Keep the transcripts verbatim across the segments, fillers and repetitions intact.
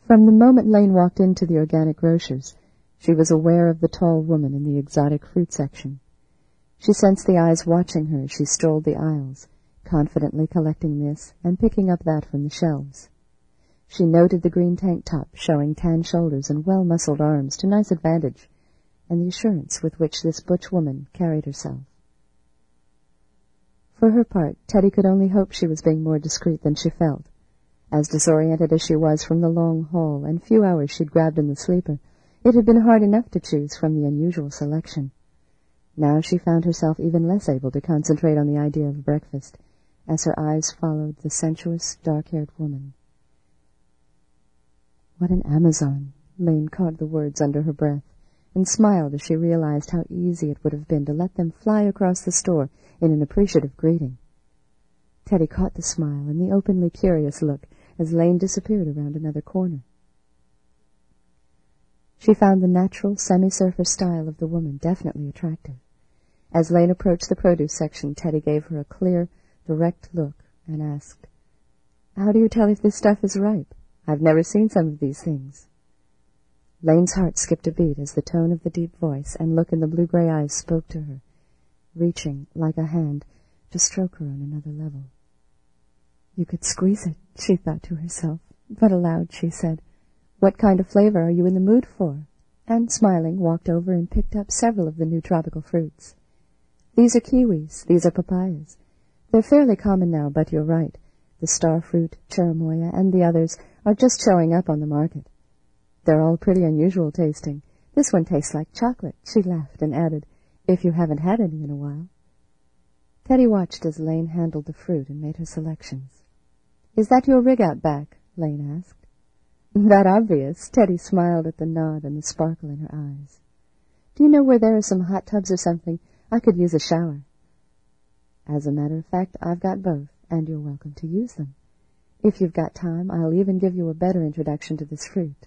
From the moment Lane walked into the organic grocer's, she was aware of the tall woman in the exotic fruit section. She sensed the eyes watching her as she strolled the aisles, confidently collecting this and picking up that from the shelves. She noted the green tank top showing tan shoulders and well-muscled arms to nice advantage, and the assurance with which this butch woman carried herself. For her part, Teddy could only hope she was being more discreet than she felt. As disoriented as she was from the long haul and few hours she'd grabbed in the sleeper, it had been hard enough to choose from the unusual selection. Now she found herself even less able to concentrate on the idea of breakfast, as her eyes followed the sensuous, dark-haired woman. What an Amazon! Lane caught the words under her breath, and smiled as she realized how easy it would have been to let them fly across the store in an appreciative greeting. Teddy caught the smile and the openly curious look as Lane disappeared around another corner. She found the natural, semi-surfer style of the woman definitely attractive. As Lane approached the produce section, Teddy gave her a clear, direct look and asked, "How do you tell if this stuff is ripe? I've never seen some of these things." Lane's heart skipped a beat as the tone of the deep voice and look in the blue-gray eyes spoke to her, reaching, like a hand, to stroke her on another level. "You could squeeze it," she thought to herself, but aloud she said, "What kind of flavor are you in the mood for?" and, smiling, walked over and picked up several of the new tropical fruits. "These are kiwis, these are papayas. They're fairly common now, but you're right. The starfruit, cherimoya, and the others are just showing up on the market. They're all pretty unusual tasting. This one tastes like chocolate," she laughed and added, "if you haven't had any in a while." Teddy watched as Lane handled the fruit and made her selections. "Is that your rig-out back?" Lane asked. "That obvious?" Teddy smiled at the nod and the sparkle in her eyes. "Do you know where there are some hot tubs or something? I could use a shower." "As a matter of fact, I've got both, and you're welcome to use them. If you've got time, I'll even give you a better introduction to this fruit."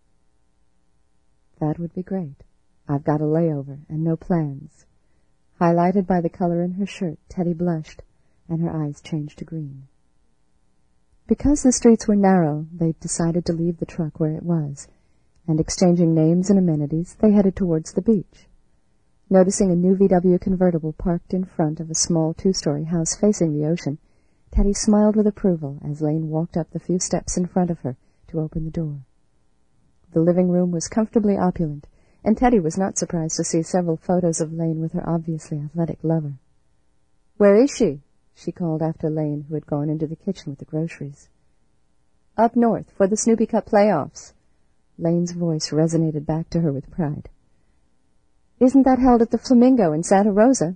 "That would be great. I've got a layover and no plans." Highlighted by the color in her shirt, Teddy blushed, and her eyes changed to green. Because the streets were narrow, they decided to leave the truck where it was, and exchanging names and amenities, they headed towards the beach. Noticing a new V W convertible parked in front of a small two-story house facing the ocean, Teddy smiled with approval as Lane walked up the few steps in front of her to open the door. The living room was comfortably opulent, and Teddy was not surprised to see several photos of Lane with her obviously athletic lover. "Where is she?" she called after Lane, who had gone into the kitchen with the groceries. "Up north, for the Snoopy Cup playoffs." Lane's voice resonated back to her with pride. "Isn't that held at the Flamingo in Santa Rosa?"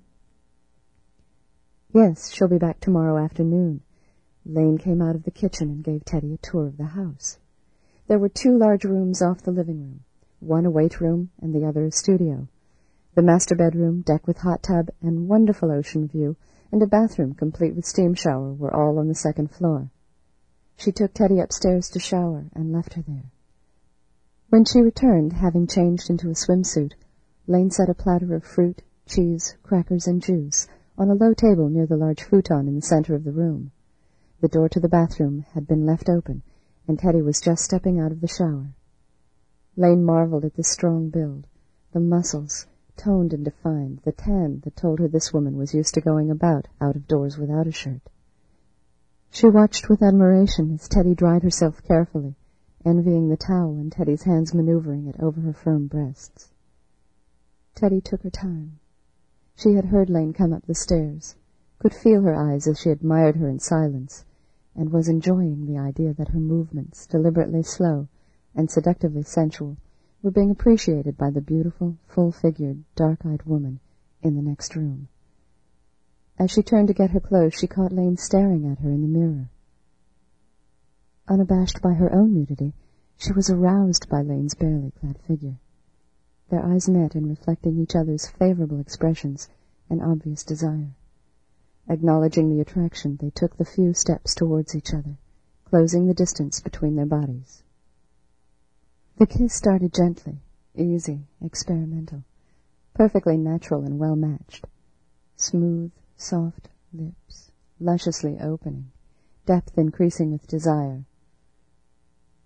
"Yes, she'll be back tomorrow afternoon." Lane came out of the kitchen and gave Teddy a tour of the house. There were two large rooms off the living room, one a weight room and the other a studio. The master bedroom, deck with hot tub and wonderful ocean view, and a bathroom complete with steam shower were all on the second floor. She took Teddy upstairs to shower and left her there. When she returned, having changed into a swimsuit, Lane set a platter of fruit, cheese, crackers, and juice on a low table near the large futon in the center of the room. The door to the bathroom had been left open, and Teddy was just stepping out of the shower. Lane marveled at this strong build, the muscles, toned and defined, the tan that told her this woman was used to going about out of doors without a shirt. She watched with admiration as Teddy dried herself carefully, envying the towel and Teddy's hands maneuvering it over her firm breasts. Teddy took her time. She had heard Lane come up the stairs, could feel her eyes as she admired her in silence, and was enjoying the idea that her movements, deliberately slow and seductively sensual, were being appreciated by the beautiful, full-figured, dark-eyed woman in the next room. As she turned to get her clothes, she caught Lane staring at her in the mirror. Unabashed by her own nudity, she was aroused by Lane's barely clad figure. Their eyes met in reflecting each other's favorable expressions and obvious desire. Acknowledging the attraction, they took the few steps towards each other, closing the distance between their bodies. The kiss started gently, easy, experimental, perfectly natural and well-matched. Smooth, soft lips, lusciously opening, depth increasing with desire.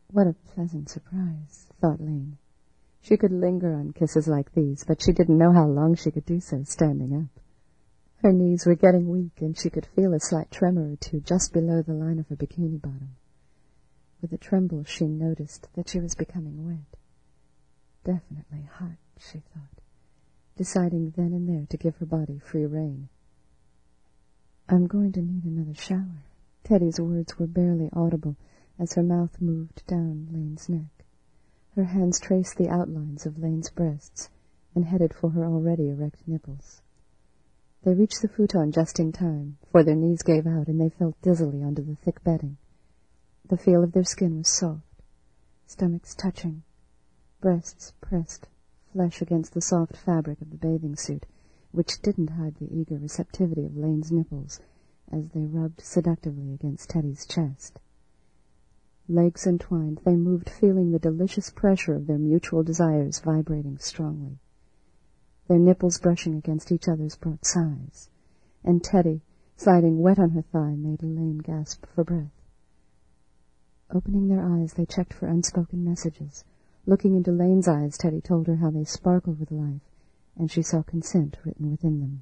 What a pleasant surprise, thought Lane. She could linger on kisses like these, but she didn't know how long she could do so standing up. Her knees were getting weak, and she could feel a slight tremor or two just below the line of her bikini bottom. With a tremble, she noticed that she was becoming wet. Definitely hot, she thought, deciding then and there to give her body free rein. I'm going to need another shower. Teddy's words were barely audible as her mouth moved down Lane's neck. Her hands traced the outlines of Lane's breasts and headed for her already erect nipples. They reached the futon just in time, for their knees gave out and they fell dizzily onto the thick bedding. The feel of their skin was soft, stomachs touching, breasts pressed, flesh against the soft fabric of the bathing suit, which didn't hide the eager receptivity of Lane's nipples as they rubbed seductively against Teddy's chest. Legs entwined, they moved, feeling the delicious pressure of their mutual desires vibrating strongly. Their nipples brushing against each other's brought sighs, and Teddy, sliding wet on her thigh, made Lane gasp for breath. Opening their eyes, they checked for unspoken messages. Looking into Lane's eyes, Teddy told her how they sparkled with life, and she saw consent written within them.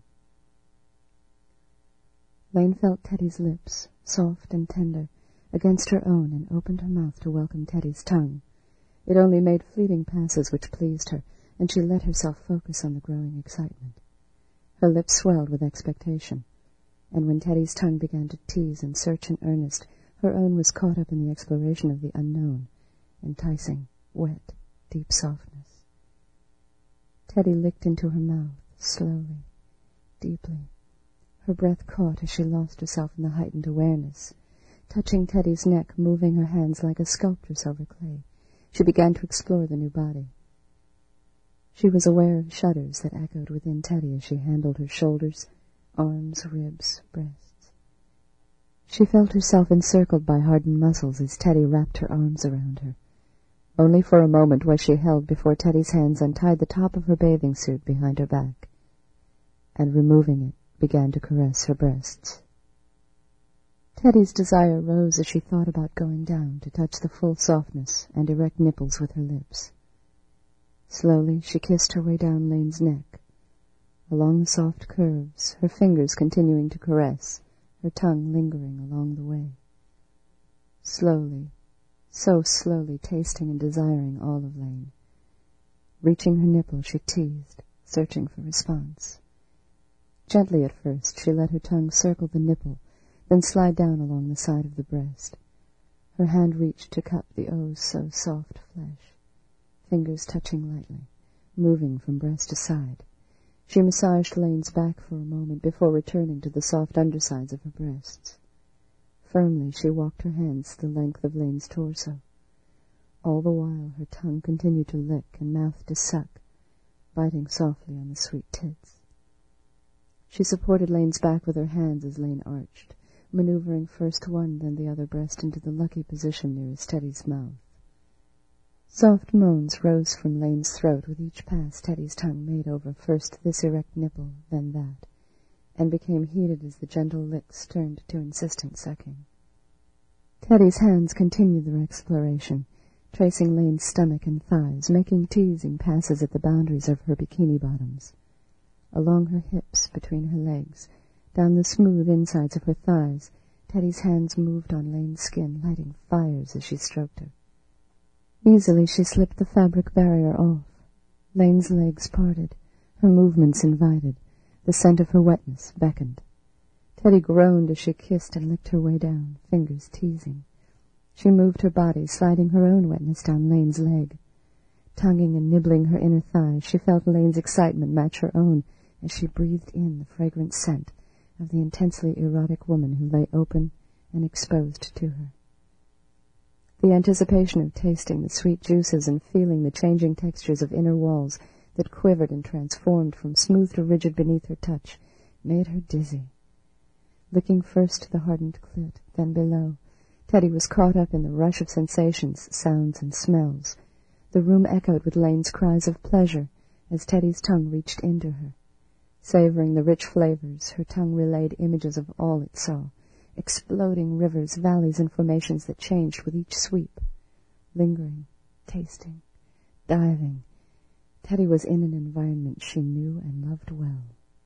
Lane felt Teddy's lips, soft and tender, against her own, and opened her mouth to welcome Teddy's tongue. It only made fleeting passes which pleased her, and she let herself focus on the growing excitement. Her lips swelled with expectation, and when Teddy's tongue began to tease and search in earnest, her own was caught up in the exploration of the unknown, enticing, wet, deep softness. Teddy licked into her mouth, slowly, deeply. Her breath caught as she lost herself in the heightened awareness. Touching Teddy's neck, moving her hands like a sculptress over clay, she began to explore the new body. She was aware of shudders that echoed within Teddy as she handled her shoulders, arms, ribs, breasts. She felt herself encircled by hardened muscles as Teddy wrapped her arms around her. Only for a moment was she held before Teddy's hands untied the top of her bathing suit behind her back, and removing it, began to caress her breasts. Teddy's desire rose as she thought about going down to touch the full softness and erect nipples with her lips. Slowly she kissed her way down Lane's neck, along the soft curves, her fingers continuing to caress, her tongue lingering along the way. Slowly, so slowly, tasting and desiring all of Lane. Reaching her nipple, she teased, searching for response. Gently at first, she let her tongue circle the nipple, then slide down along the side of the breast. Her hand reached to cup the oh-so-soft flesh, fingers touching lightly, moving from breast to side. She massaged Lane's back for a moment before returning to the soft undersides of her breasts. Firmly she walked her hands the length of Lane's torso. All the while her tongue continued to lick and mouth to suck, biting softly on the sweet tits. She supported Lane's back with her hands as Lane arched, maneuvering first one then the other breast into the lucky position nearest Teddy's mouth. Soft moans rose from Lane's throat with each pass Teddy's tongue made over first this erect nipple, then that, and became heated as the gentle licks turned to insistent sucking. Teddy's hands continued their exploration, tracing Lane's stomach and thighs, making teasing passes at the boundaries of her bikini bottoms. Along her hips, between her legs, down the smooth insides of her thighs, Teddy's hands moved on Lane's skin, lighting fires as she stroked her. Easily she slipped the fabric barrier off. Lane's legs parted, her movements invited, the scent of her wetness beckoned. Teddy groaned as she kissed and licked her way down, fingers teasing. She moved her body, sliding her own wetness down Lane's leg. Tonguing and nibbling her inner thigh, she felt Lane's excitement match her own as she breathed in the fragrant scent of the intensely erotic woman who lay open and exposed to her. The anticipation of tasting the sweet juices and feeling the changing textures of inner walls that quivered and transformed from smooth to rigid beneath her touch made her dizzy. Licking first the hardened clit, then below, Teddy was caught up in the rush of sensations, sounds, and smells. The room echoed with Lane's cries of pleasure as Teddy's tongue reached into her. Savoring the rich flavors, her tongue relayed images of all it saw, exploding rivers, valleys, and formations that changed with each sweep. lingering, tasting, diving. Teddy was in an environment she knew and loved well.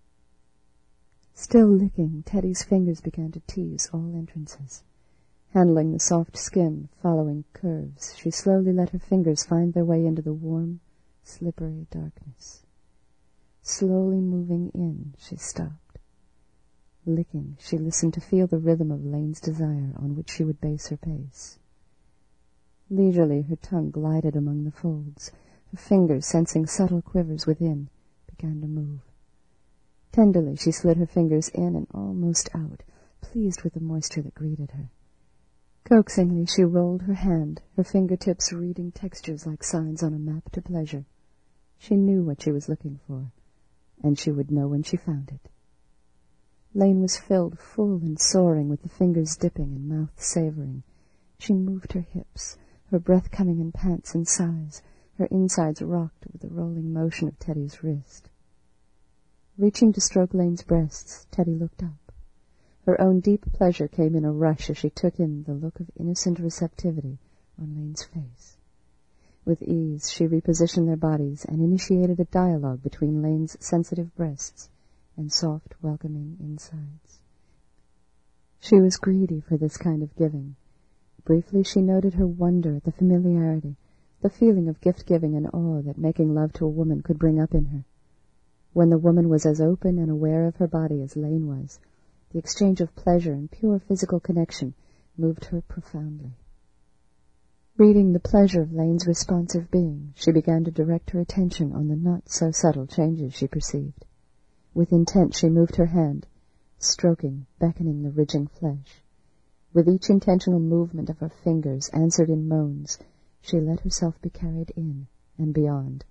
Still licking, Teddy's fingers began to tease all entrances. Handling the soft skin, following curves, she slowly let her fingers find their way into the warm, slippery darkness. Slowly moving in, she stopped. Licking, she listened to feel the rhythm of Lane's desire on which she would base her pace. Leisurely, her tongue glided among the folds. Her fingers, sensing subtle quivers within, began to move. Tenderly, she slid her fingers in and almost out, pleased with the moisture that greeted her. Coaxingly, she rolled her hand, her fingertips reading textures like signs on a map to pleasure. She knew what she was looking for, and she would know when she found it. Lane was filled full and soaring, with the fingers dipping and mouth savoring. She moved her hips, her breath coming in pants and sighs. Her insides rocked with the rolling motion of Teddy's wrist. Reaching to stroke Lane's breasts, Teddy looked up. Her own deep pleasure came in a rush as she took in the look of innocent receptivity on Lane's face. With ease, she repositioned their bodies and initiated a dialogue between Lane's sensitive breasts and soft, welcoming insides. She was greedy for this kind of giving. Briefly, she noted her wonder at the familiarity, the feeling of gift-giving and awe that making love to a woman could bring up in her. When the woman was as open and aware of her body as Lane was, the exchange of pleasure and pure physical connection moved her profoundly. Reading the pleasure of Lane's responsive being, she began to direct her attention on the not-so-subtle changes she perceived. With intent, she moved her hand, stroking, beckoning the ridging flesh. With each intentional movement of her fingers, answered in moans, she let herself be carried in and beyond.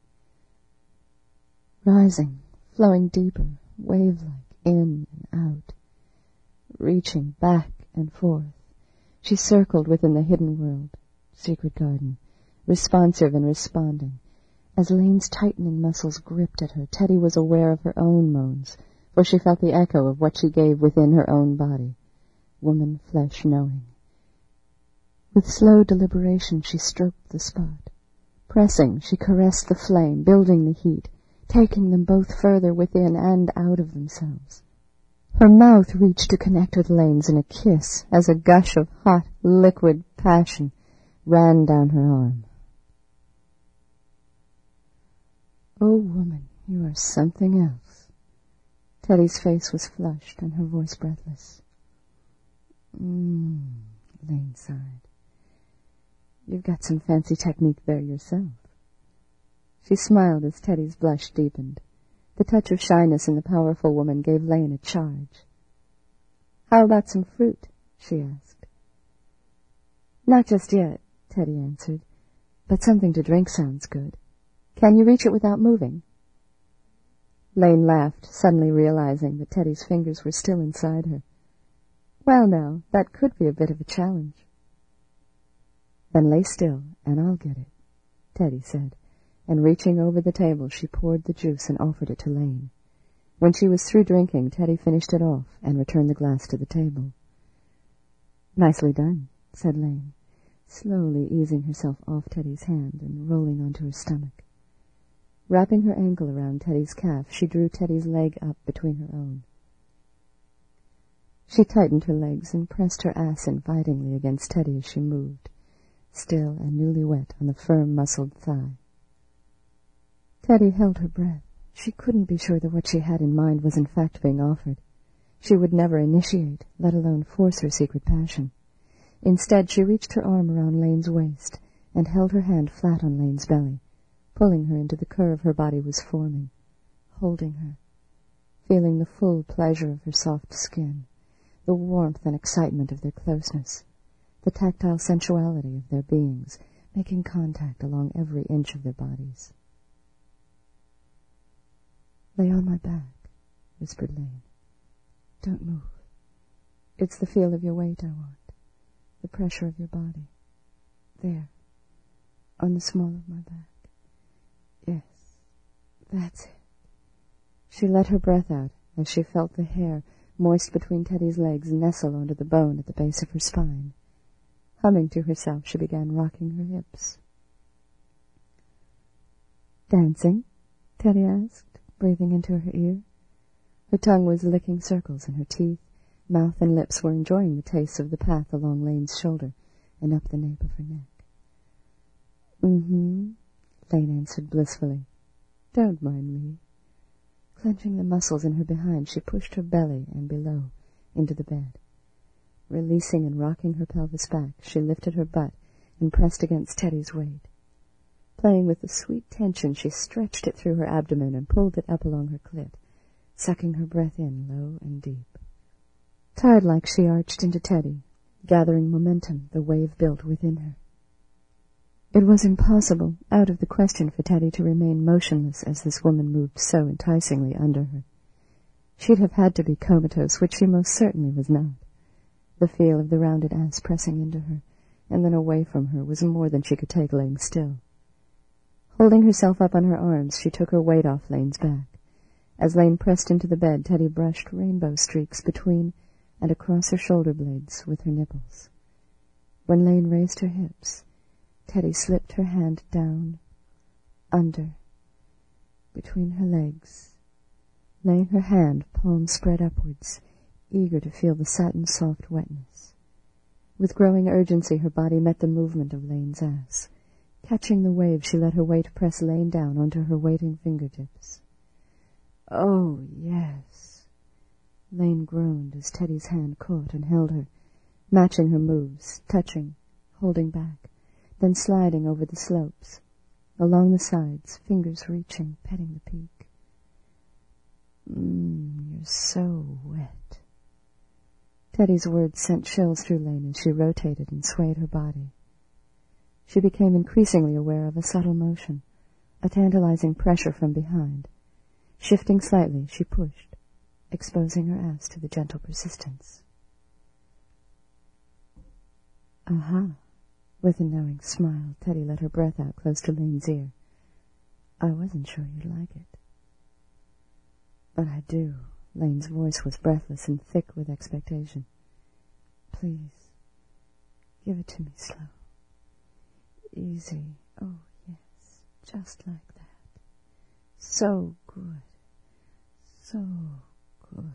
Rising, flowing deeper, wave-like, in and out. Reaching back and forth, she circled within the hidden world, secret garden, responsive and responding. As Lane's tightening muscles gripped at her, Teddy was aware of her own moans, for she felt the echo of what she gave within her own body, woman flesh knowing. With slow deliberation, she stroked the spot. Pressing, she caressed the flame, building the heat, taking them both further within and out of themselves. Her mouth reached to connect with Lane's in a kiss as a gush of hot, liquid passion ran down her arm. Oh, woman, you are something else. Teddy's face was flushed and her voice breathless. Mmm, Lane sighed. You've got some fancy technique there yourself. She smiled as Teddy's blush deepened. The touch of shyness in the powerful woman gave Lane a charge. How about some fruit? She asked. Not just yet, Teddy answered, but something to drink sounds good. Can you reach it without moving? Lane laughed, suddenly realizing that Teddy's fingers were still inside her. Well, now, that could be a bit of a challenge. Then lay still, and I'll get it, Teddy said, and reaching over the table, she poured the juice and offered it to Lane. When she was through drinking, Teddy finished it off and returned the glass to the table. Nicely done, said Lane, slowly easing herself off Teddy's hand and rolling onto her stomach. Wrapping her ankle around Teddy's calf, she drew Teddy's leg up between her own. She tightened her legs and pressed her ass invitingly against Teddy as she moved, still and newly wet on the firm, muscled thigh. Teddy held her breath. She couldn't be sure that what she had in mind was in fact being offered. She would never initiate, let alone force her secret passion. Instead, she reached her arm around Lane's waist and held her hand flat on Lane's belly, pulling her into the curve her body was forming, holding her, feeling the full pleasure of her soft skin, the warmth and excitement of their closeness, the tactile sensuality of their beings, making contact along every inch of their bodies. Lay on my back, whispered Lane. Don't move. It's the feel of your weight I want, the pressure of your body. There, on the small of my back. Yes, that's it. She let her breath out as she felt the hair, moist between Teddy's legs, nestle onto the bone at the base of her spine. Humming to herself, she began rocking her hips. "Dancing?" Teddy asked, breathing into her ear. Her tongue was licking circles in her teeth. Mouth and lips were enjoying the taste of the path along Lane's shoulder and up the nape of her neck. "Mm-hmm," Lane answered blissfully. "Don't mind me." Clenching the muscles in her behind, she pushed her belly and below into the bed. Releasing and rocking her pelvis back, she lifted her butt and pressed against Teddy's weight. Playing with the sweet tension, she stretched it through her abdomen and pulled it up along her clit, sucking her breath in low and deep. Tide-like, she arched into Teddy, gathering momentum the wave built within her. It was impossible, out of the question, for Teddy to remain motionless as this woman moved so enticingly under her. She'd have had to be comatose, which she most certainly was not. The feel of the rounded ass pressing into her, and then away from her, was more than she could take laying still. Holding herself up on her arms, she took her weight off Lane's back. As Lane pressed into the bed, Teddy brushed rainbow streaks between and across her shoulder blades with her nipples. When Lane raised her hips, Teddy slipped her hand down, under, between her legs, laying her hand, palm spread upwards, eager to feel the satin-soft wetness. With growing urgency, her body met the movement of Lane's ass. Catching the wave, she let her weight press Lane down onto her waiting fingertips. "Oh, yes." Lane groaned as Teddy's hand caught and held her, matching her moves, touching, holding back, then sliding over the slopes, along the sides, fingers reaching, petting the peak. "Mmm, you're so wet." Teddy's words sent chills through Lane as she rotated and swayed her body. She became increasingly aware of a subtle motion, a tantalizing pressure from behind. Shifting slightly, she pushed, exposing her ass to the gentle persistence. "Aha." With a knowing smile, Teddy let her breath out close to Lane's ear. "I wasn't sure you'd like it." "But I do." Lane's voice was breathless and thick with expectation. "Please, give it to me slow. Easy. Oh, yes, just like that. So good. So good."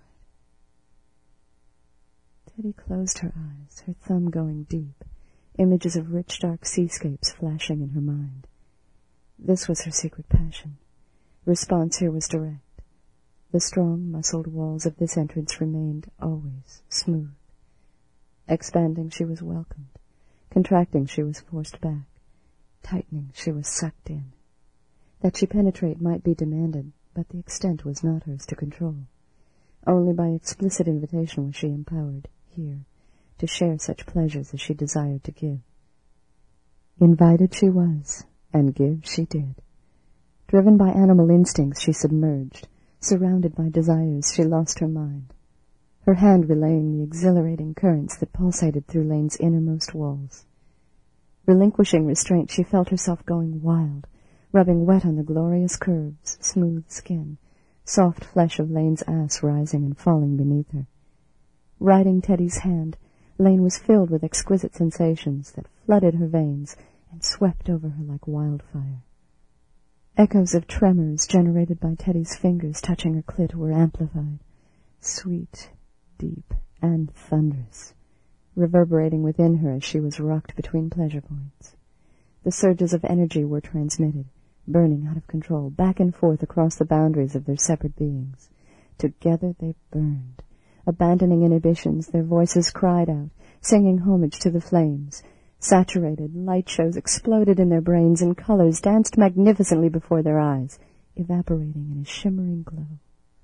Teddy closed her eyes, her thumb going deep, images of rich, dark seascapes flashing in her mind. This was her secret passion. Response here was direct. The strong, muscled walls of this entrance remained always smooth. Expanding, she was welcomed. Contracting, she was forced back. Tightening, she was sucked in. That she penetrate might be demanded, but the extent was not hers to control. Only by explicit invitation was she empowered, here, to share such pleasures as she desired to give. Invited she was, and give she did. Driven by animal instincts, she submerged. Surrounded by desires, she lost her mind, her hand relaying the exhilarating currents that pulsated through Lane's innermost walls. Relinquishing restraint, she felt herself going wild, rubbing wet on the glorious curves, smooth skin, soft flesh of Lane's ass rising and falling beneath her. Riding Teddy's hand, Lane was filled with exquisite sensations that flooded her veins and swept over her like wildfire. Echoes of tremors generated by Teddy's fingers touching her clit were amplified, sweet, deep, and thunderous, reverberating within her as she was rocked between pleasure points. The surges of energy were transmitted, burning out of control, back and forth across the boundaries of their separate beings. Together they burned. Abandoning inhibitions, their voices cried out, singing homage to the flames. Saturated, light shows exploded in their brains, and colors danced magnificently before their eyes, evaporating in a shimmering glow.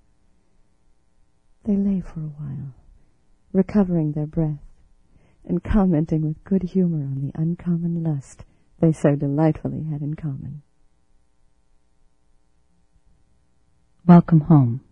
They lay for a while, recovering their breath, and commenting with good humor on the uncommon lust they so delightfully had in common. Welcome home.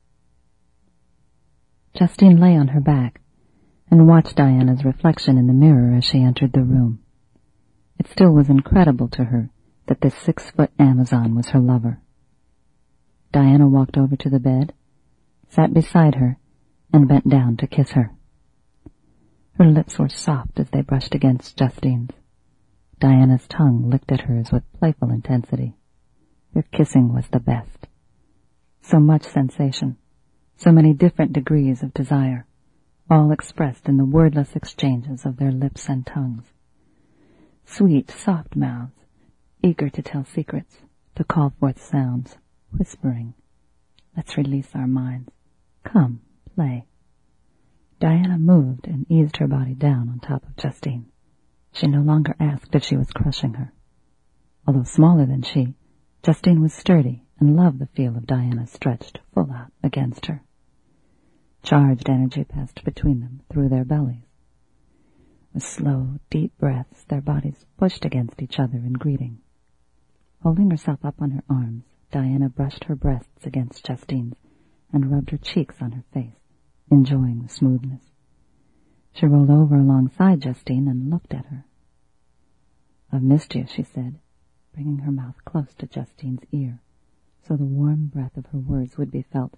Justine lay on her back and watched Diana's reflection in the mirror as she entered the room. It still was incredible to her that this six-foot Amazon was her lover. Diana walked over to the bed, sat beside her, and bent down to kiss her. Her lips were soft as they brushed against Justine's. Diana's tongue licked at hers with playful intensity. Their kissing was the best. So much sensation, so many different degrees of desire, all expressed in the wordless exchanges of their lips and tongues. Sweet, soft mouths, eager to tell secrets, to call forth sounds, whispering, "Let's release our minds. Come, play." Diana moved and eased her body down on top of Justine. She no longer asked if she was crushing her. Although smaller than she, Justine was sturdy and loved the feel of Diana stretched full out against her. Charged energy passed between them through their bellies. With slow, deep breaths, their bodies pushed against each other in greeting. Holding herself up on her arms, Diana brushed her breasts against Justine's and rubbed her cheeks on her face, enjoying the smoothness. She rolled over alongside Justine and looked at her. "I've missed you," she said, bringing her mouth close to Justine's ear, so the warm breath of her words would be felt.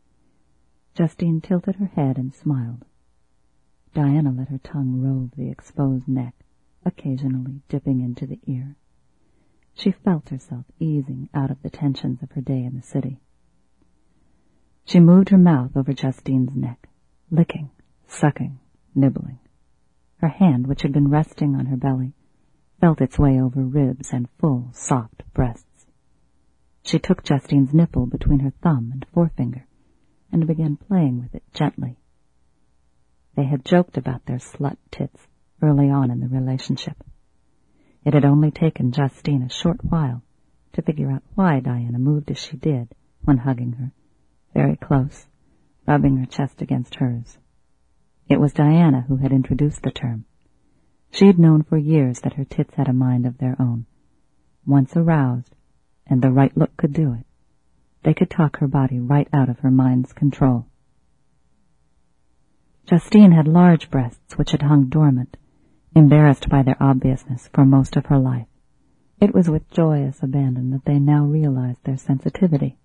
Justine tilted her head and smiled. Diana let her tongue rove the exposed neck, occasionally dipping into the ear. She felt herself easing out of the tensions of her day in the city. She moved her mouth over Justine's neck, licking, sucking, nibbling. Her hand, which had been resting on her belly, felt its way over ribs and full, soft breasts. She took Justine's nipple between her thumb and forefinger and began playing with it gently. They had joked about their slut tits early on in the relationship. It had only taken Justine a short while to figure out why Diana moved as she did when hugging her, very close, rubbing her chest against hers. It was Diana who had introduced the term. She'd known for years that her tits had a mind of their own. Once aroused, and the right look could do it, they could talk her body right out of her mind's control. Justine had large breasts which had hung dormant, embarrassed by their obviousness for most of her life. It was with joyous abandon that they now realized their sensitivity.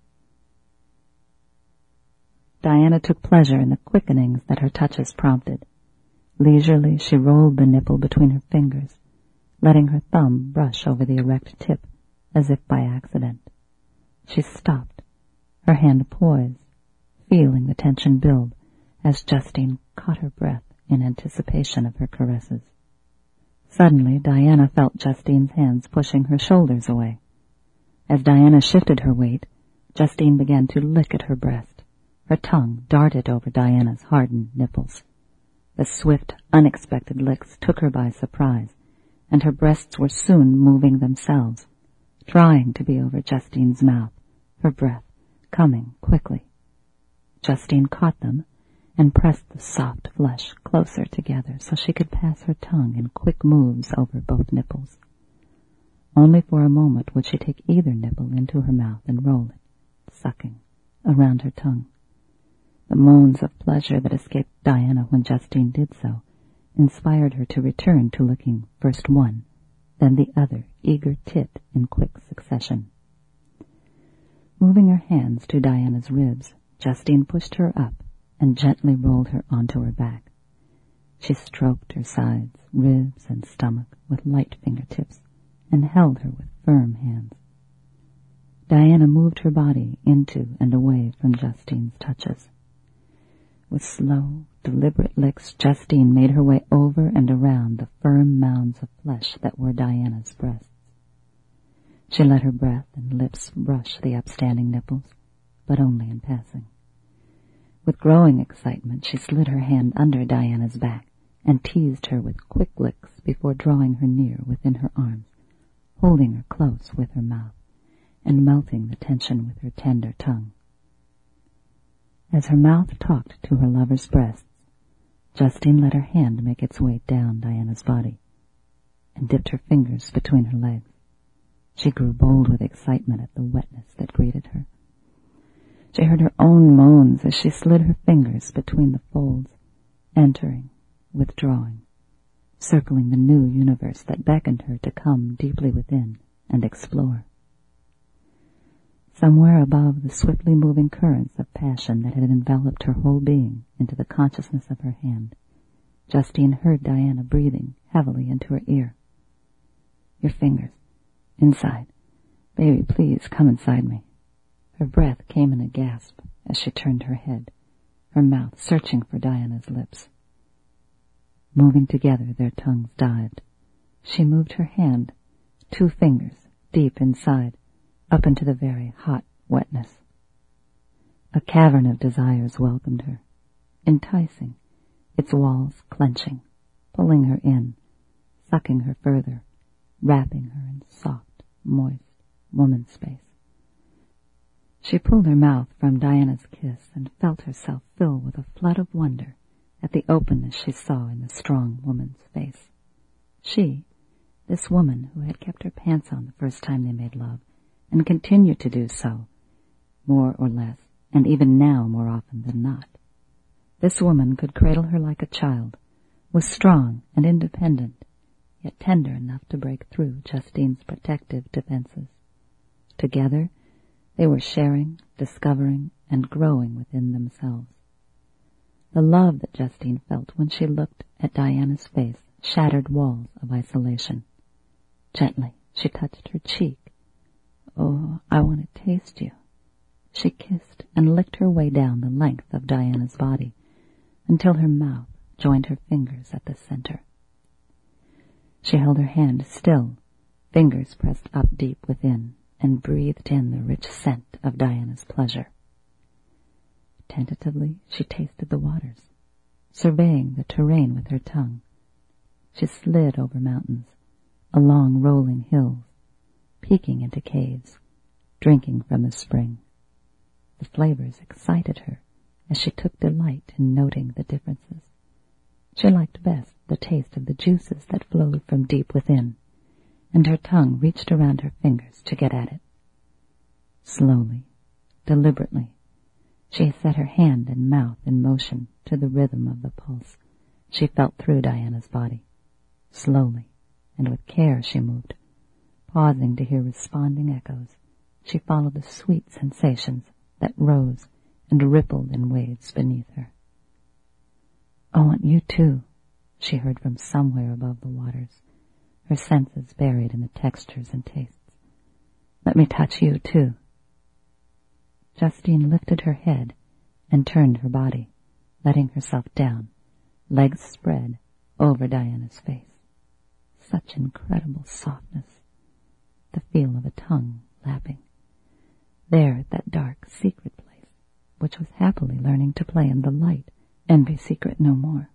Diana took pleasure in the quickenings that her touches prompted. Leisurely she rolled the nipple between her fingers, letting her thumb brush over the erect tip as if by accident. She stopped, her hand poised, feeling the tension build as Justine caught her breath in anticipation of her caresses. Suddenly Diana felt Justine's hands pushing her shoulders away. As Diana shifted her weight, Justine began to lick at her breast. Her tongue darted over Diana's hardened nipples. The swift, unexpected licks took her by surprise, and her breasts were soon moving themselves, trying to be over Justine's mouth, her breath coming quickly. Justine caught them and pressed the soft flesh closer together so she could pass her tongue in quick moves over both nipples. Only for a moment would she take either nipple into her mouth and roll it, sucking, around her tongue. The moans of pleasure that escaped Diana when Justine did so inspired her to return to licking first one, then the other eager tit in quick succession. Moving her hands to Diana's ribs, Justine pushed her up and gently rolled her onto her back. She stroked her sides, ribs, and stomach with light fingertips and held her with firm hands. Diana moved her body into and away from Justine's touches. With slow, deliberate licks, Justine made her way over and around the firm mounds of flesh that were Diana's breasts. She let her breath and lips brush the upstanding nipples, but only in passing. With growing excitement, she slid her hand under Diana's back and teased her with quick licks before drawing her near within her arms, holding her close with her mouth and melting the tension with her tender tongue. As her mouth talked to her lover's breasts, Justine let her hand make its way down Diana's body and dipped her fingers between her legs. She grew bold with excitement at the wetness that greeted her. She heard her own moans as she slid her fingers between the folds, entering, withdrawing, circling the new universe that beckoned her to come deeply within and explore. Somewhere above the swiftly moving currents of passion that had enveloped her whole being into the consciousness of her hand, Justine heard Diana breathing heavily into her ear. Your fingers. Inside. Baby, please, come inside me. Her breath came in a gasp as she turned her head, her mouth searching for Diana's lips. Moving together, their tongues dived. She moved her hand, two fingers, deep inside, up into the very hot wetness. A cavern of desires welcomed her, enticing, its walls clenching, pulling her in, sucking her further, wrapping her in soft, moist woman space. She pulled her mouth from Diana's kiss and felt herself fill with a flood of wonder at the openness she saw in the strong woman's face. She, this woman who had kept her pants on the first time they made love, and continued to do so, more or less, and even now more often than not. This woman could cradle her like a child, was strong and independent, yet tender enough to break through Justine's protective defenses. Together, they were sharing, discovering, and growing within themselves. The love that Justine felt when she looked at Diana's face shattered walls of isolation. Gently, she touched her cheek. Oh, I want to taste you. She kissed and licked her way down the length of Diana's body until her mouth joined her fingers at the center. She held her hand still, fingers pressed up deep within, and breathed in the rich scent of Diana's pleasure. Tentatively, she tasted the waters, surveying the terrain with her tongue. She slid over mountains, along rolling hills, peeking into caves, drinking from the spring. The flavors excited her as she took delight in noting the differences. She liked best the taste of the juices that flowed from deep within, and her tongue reached around her fingers to get at it. Slowly, deliberately, she set her hand and mouth in motion to the rhythm of the pulse she felt through Diana's body. Slowly, and with care she moved, pausing to hear responding echoes. She followed the sweet sensations that rose and rippled in waves beneath her. I want you too, she heard from somewhere above the waters, her senses buried in the textures and tastes. Let me touch you too. Justine lifted her head and turned her body, letting herself down, legs spread, over Diana's face. Such incredible softness, the feel of a tongue lapping. There at that dark, secret place, which was happily learning to play in the light and be secret no more.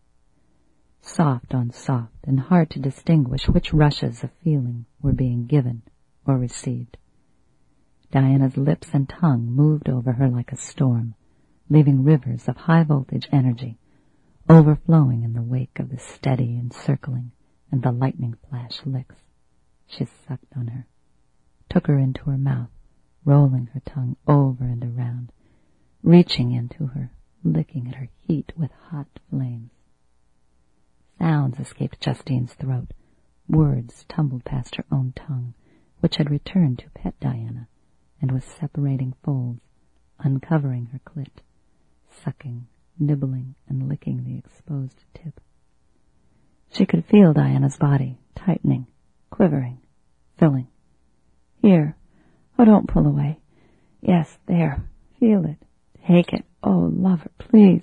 Soft on soft, and hard to distinguish which rushes of feeling were being given or received. Diana's lips and tongue moved over her like a storm, leaving rivers of high-voltage energy, overflowing in the wake of the steady encircling and the lightning flash licks. She sucked on her, took her into her mouth, rolling her tongue over and around, reaching into her, licking at her heat with hot flames. Sounds escaped Justine's throat. Words tumbled past her own tongue, which had returned to pet Diana, and was separating folds, uncovering her clit, sucking, nibbling, and licking the exposed tip. She could feel Diana's body tightening, quivering, filling. Here. Oh, don't pull away. Yes, there. Feel it. Take it. Oh, lover, please.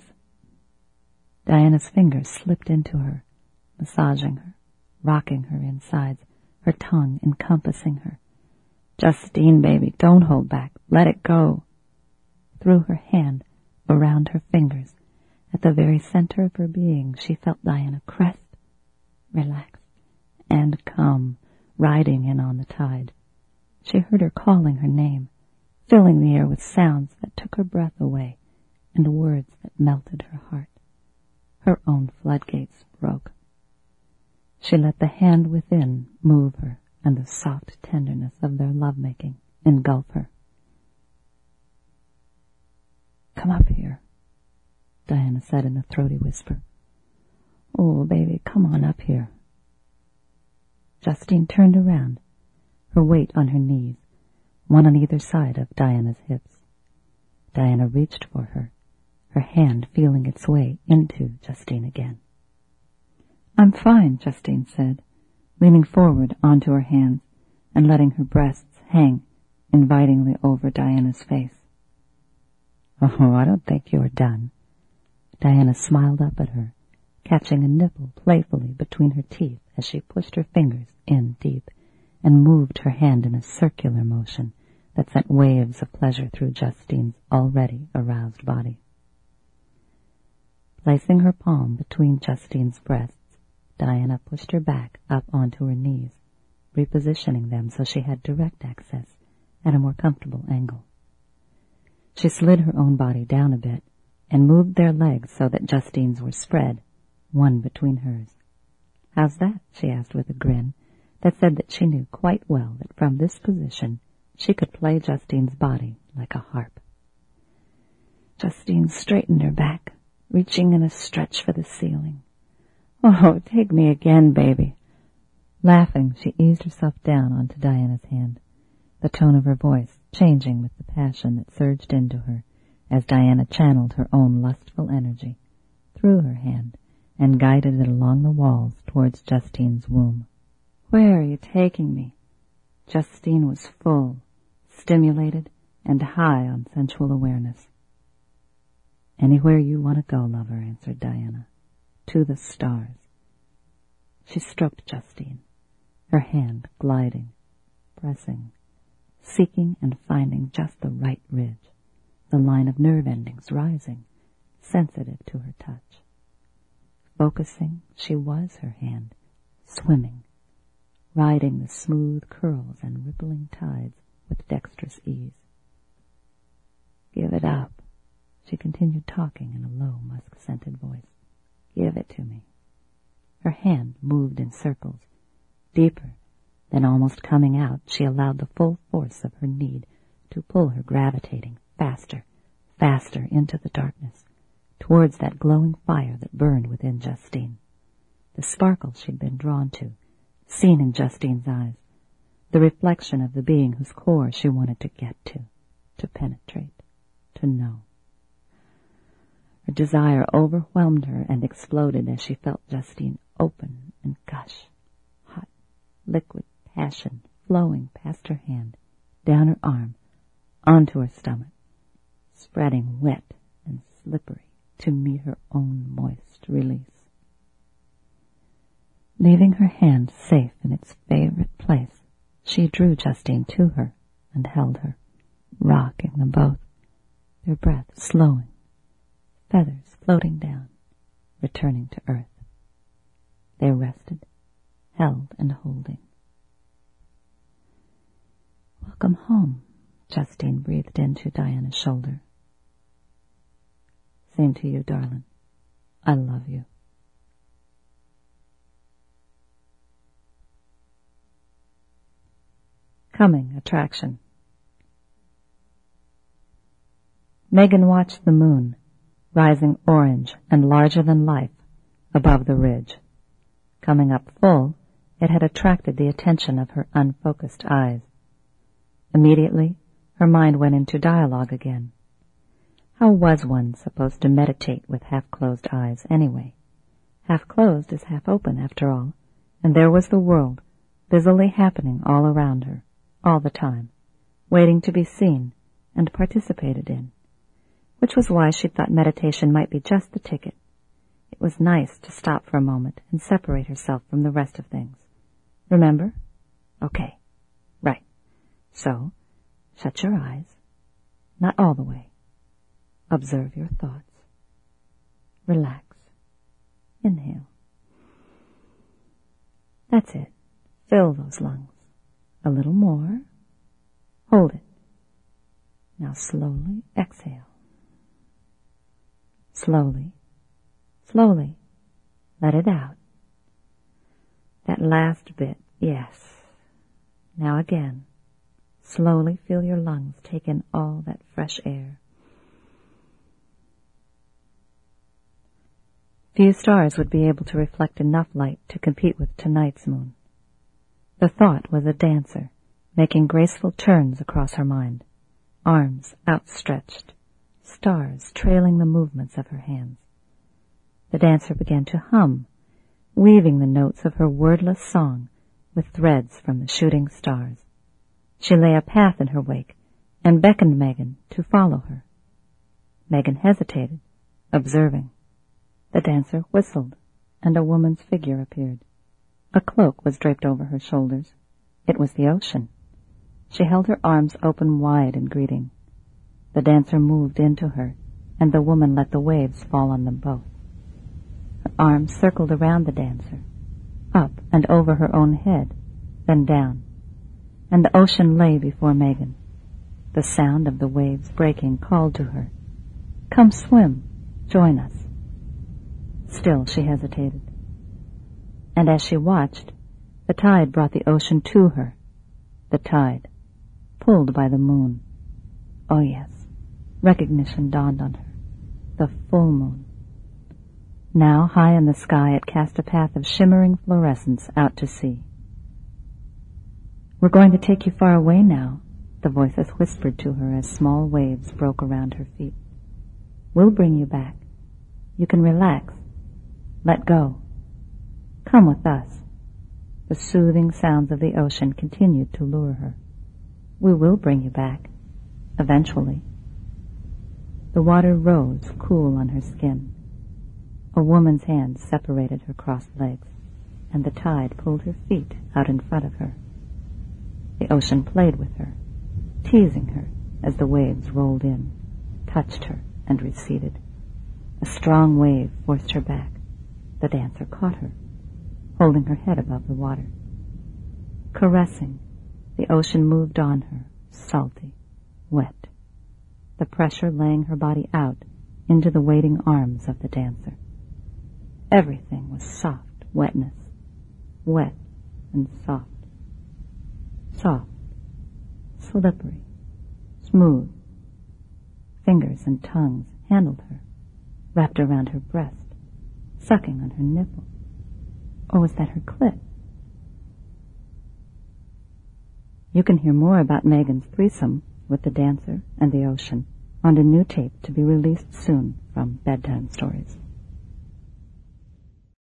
Diana's fingers slipped into her, massaging her, rocking her insides, her tongue encompassing her. Justine, baby, don't hold back. Let it go. Through her hand, around her fingers, at the very center of her being, she felt Diana crest, relax, and come, riding in on the tide. She heard her calling her name, filling the air with sounds that took her breath away and words that melted her heart. Her own floodgates broke. She let the hand within move her and the soft tenderness of their lovemaking engulf her. Come up here, Diana said in a throaty whisper. Oh, baby, come on up here. Justine turned around, her weight on her knees, one on either side of Diana's hips. Diana reached for her, her hand feeling its way into Justine again. I'm fine, Justine said, leaning forward onto her hands and letting her breasts hang invitingly over Diana's face. Oh, I don't think you're done. Diana smiled up at her, catching a nipple playfully between her teeth as she pushed her fingers in deep and moved her hand in a circular motion that sent waves of pleasure through Justine's already aroused body. Placing her palm between Justine's breasts, Diana pushed her back up onto her knees, repositioning them so she had direct access at a more comfortable angle. She slid her own body down a bit and moved their legs so that Justine's were spread, one between hers. How's that? She asked with a grin that said that she knew quite well that from this position she could play Justine's body like a harp. Justine straightened her back, reaching in a stretch for the ceiling. Oh, take me again, baby. Laughing, she eased herself down onto Diana's hand, the tone of her voice changing with the passion that surged into her as Diana channeled her own lustful energy through her hand and guided it along the walls towards Justine's womb. Where are you taking me? Justine was full, stimulated, and high on sensual awareness. Anywhere you want to go, lover, answered Diana. To the stars. She stroked Justine, her hand gliding, pressing, seeking and finding just the right ridge, the line of nerve endings rising, sensitive to her touch. Focusing, she was her hand, swimming, riding the smooth curls and rippling tides with dexterous ease. Give it up, she continued talking in a low, musk-scented voice. Give it to me. Her hand moved in circles, deeper, then almost coming out, she allowed the full force of her need to pull her gravitating faster, faster into the darkness, towards that glowing fire that burned within Justine. The sparkle she'd been drawn to, seen in Justine's eyes, the reflection of the being whose core she wanted to get to, to penetrate, to know. Her desire overwhelmed her and exploded as she felt Justine open and gush, hot, liquid passion flowing past her hand, down her arm, onto her stomach, spreading wet and slippery to meet her own moist release. Leaving her hand safe in its favorite place, she drew Justine to her and held her, rocking them both, their breath slowing, feathers floating down, returning to earth. They rested, held and holding. Welcome home, Justine breathed into Diana's shoulder. Same to you, darling. I love you. Coming attraction. Megan watched the moon, rising orange and larger than life, above the ridge. Coming up full, it had attracted the attention of her unfocused eyes. Immediately, her mind went into dialogue again. How was one supposed to meditate with half-closed eyes anyway? Half-closed is half-open, after all, and there was the world, busily happening all around her, all the time, waiting to be seen and participated in, which was why she thought meditation might be just the ticket. It was nice to stop for a moment and separate herself from the rest of things. Remember? Okay, right. So, shut your eyes, not all the way. Observe your thoughts. Relax. Inhale. That's it. Fill those lungs. A little more. Hold it. Now slowly exhale. Slowly, slowly, let it out. That last bit, yes. Now again, slowly feel your lungs take in all that fresh air. Few stars would be able to reflect enough light to compete with tonight's moon. The thought was a dancer, making graceful turns across her mind, arms outstretched, stars trailing the movements of her hands. The dancer began to hum, weaving the notes of her wordless song with threads from the shooting stars. She lay a path in her wake and beckoned Megan to follow her. Megan hesitated, observing. The dancer whistled, and a woman's figure appeared. A cloak was draped over her shoulders. It was the ocean. She held her arms open wide in greeting. The dancer moved into her, and the woman let the waves fall on them both. Her arms circled around the dancer, up and over her own head, then down, and the ocean lay before Megan. The sound of the waves breaking called to her, "Come swim, join us." Still she hesitated. And as she watched, the tide brought the ocean to her. The tide, pulled by the moon. Oh yes, recognition dawned on her. The full moon. Now, high in the sky, it cast a path of shimmering fluorescence out to sea. "We're going to take you far away now," the voices whispered to her as small waves broke around her feet. "We'll bring you back. You can relax. Let go. Come with us." The soothing sounds of the ocean continued to lure her. "We will bring you back. Eventually." The water rose, cool on her skin. A woman's hand separated her crossed legs, and the tide pulled her feet out in front of her. The ocean played with her, teasing her as the waves rolled in, touched her, and receded. A strong wave forced her back. The dancer caught her, holding her head above the water. Caressing, the ocean moved on her, salty, wet, the pressure laying her body out into the waiting arms of the dancer. Everything was soft wetness, wet and soft, soft, slippery, smooth. Fingers and tongues handled her, wrapped around her breast, sucking on her nipple. Or was that her clit? You can hear more about Megan's threesome with the dancer and the ocean on a new tape to be released soon from Bedtime Stories.